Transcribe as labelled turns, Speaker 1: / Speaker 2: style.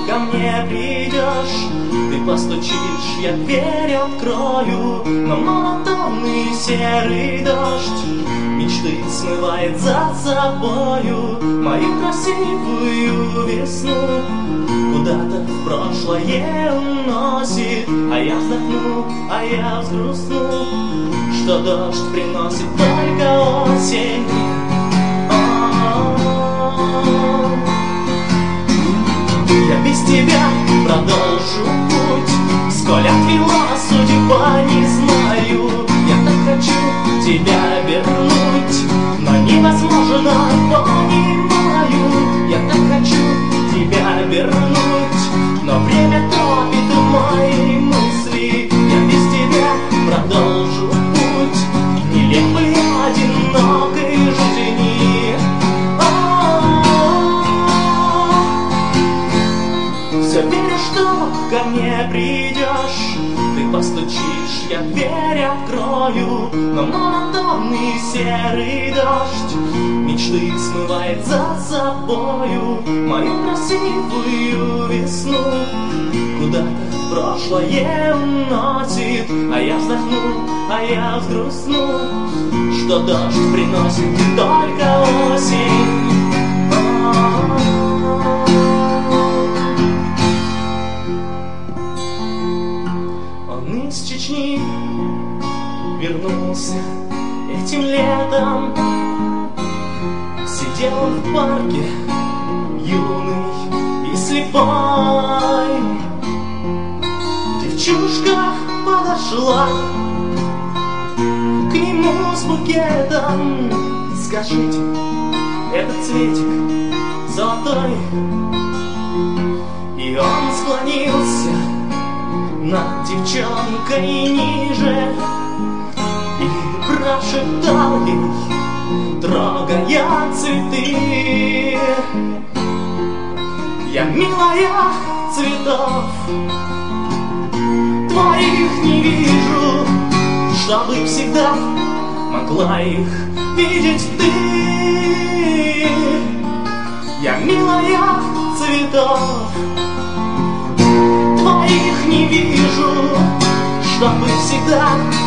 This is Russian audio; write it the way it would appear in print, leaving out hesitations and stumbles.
Speaker 1: ко мне придешь, ты постучишь, я дверь открою, но монотонный серый дождь мечты смывает за собою мою красивую весну. Куда-то в прошлое уносит, а я вздохну, а я взгрустну, что дождь приносит только осень. Я без тебя продолжу путь, сколь отвела судьба, не знаю. Я так хочу тебя вернуть, но невозможно, понимаю. Я так хочу тебя вернуть, но время топит мои мысли. Я без тебя продолжу путь нелепой одинокой жизни. Все верю, что ко мне придешь, ты постучишь, я дверь открою, но монотонный серый дождь мечты смывает за собою мою красивую весну. Куда-то в прошлое уносит, а я вздохну, а я взгрустну, что дождь приносит только осень. Он из Чечни вернулся этим летом, сидел в парке юный и слепой. Девчушка подошла к нему с букетом. Скажите, этот цветик золотой? И он склонился над девчонкой ниже и прошептал ей, трогая цветы: я, милая, цветов твоих не вижу, чтобы всегда могла их видеть ты. Я, милая, цветов твоих не вижу, чтобы всегда